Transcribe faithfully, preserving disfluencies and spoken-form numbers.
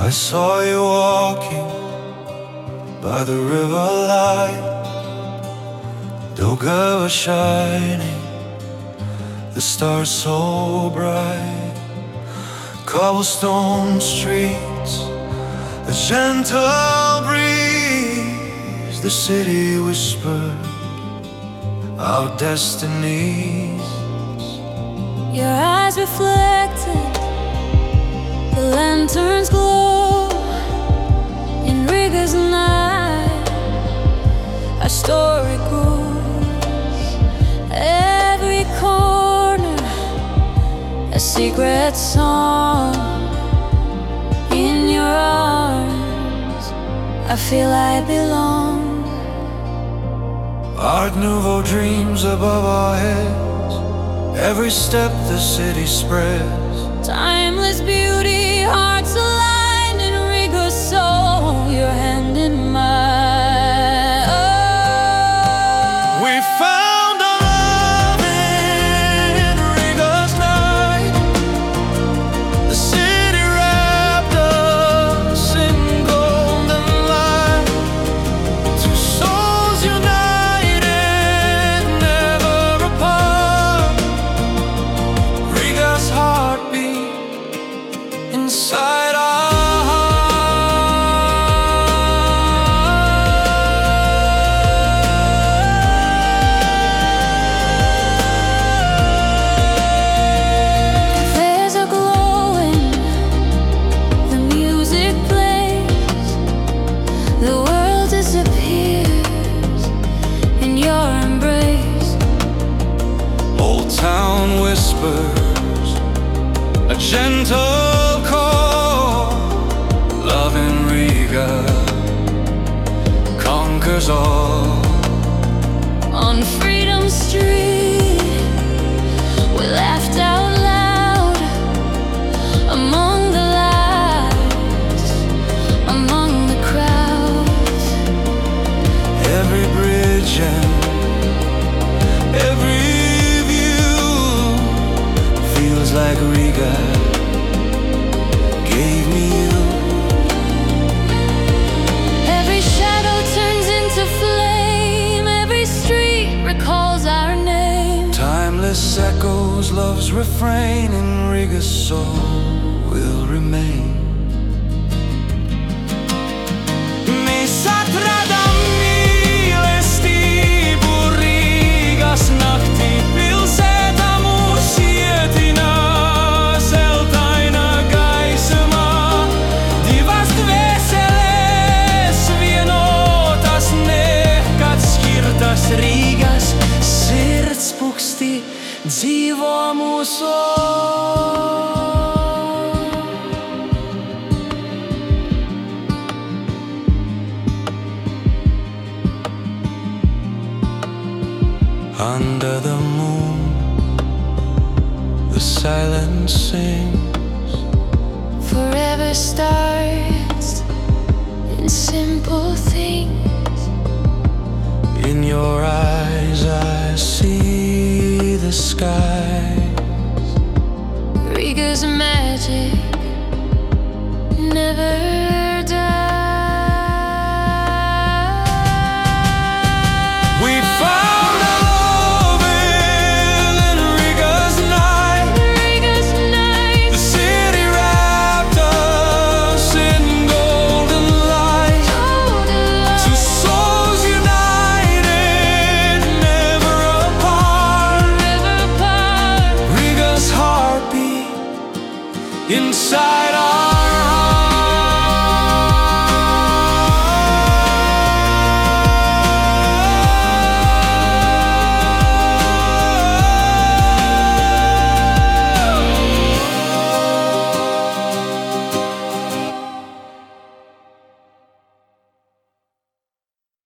I saw you walking by the river light. Doga was shining, the stars so bright. Cobblestone streets, a gentle breeze. The city whispered our destinies. Your eyes reflected the lantern's glow. In Riga's night, our story grows. Every corner a secret song. In your arms I feel I belong. Art Nouveau dreams above our heads. Every step the city spreads. Timeless beauty, hearts aligned in Riga's soul. Your hand in mine. Oh. We found our love in Riga's night. The city wrapped us in golden light. Two souls united, never apart. Riga's heartbeat inside our heart. There's a glow in the music plays. The world disappears in your embrace. Old town whispers a gentle call. Love in Riga conquers all. On Freedom Street, we laughed out loud. Among the lights, among the crowds. Every bridge and every view feels like Riga gave me you. Every shadow turns into flame. Every street recalls our name. Timeless echoes, love's refrain in Riga's soul will remain. Mi satrada milesti Rigas nakti pilsēta mūs ietina zeltaina gaisma. Divas dvēseles vienotas nekad skirtas. Rīgas sirds puksti dzīvo mūsu. Under the moon, the silence sings. Forever starts in simple things. In your eyes I see the sky. Riga's magic never dies. We found our love in Riga's night. Riga's night. The city wrapped us in golden light. Two souls united, never apart. Never apart. Riga's heartbeat inside our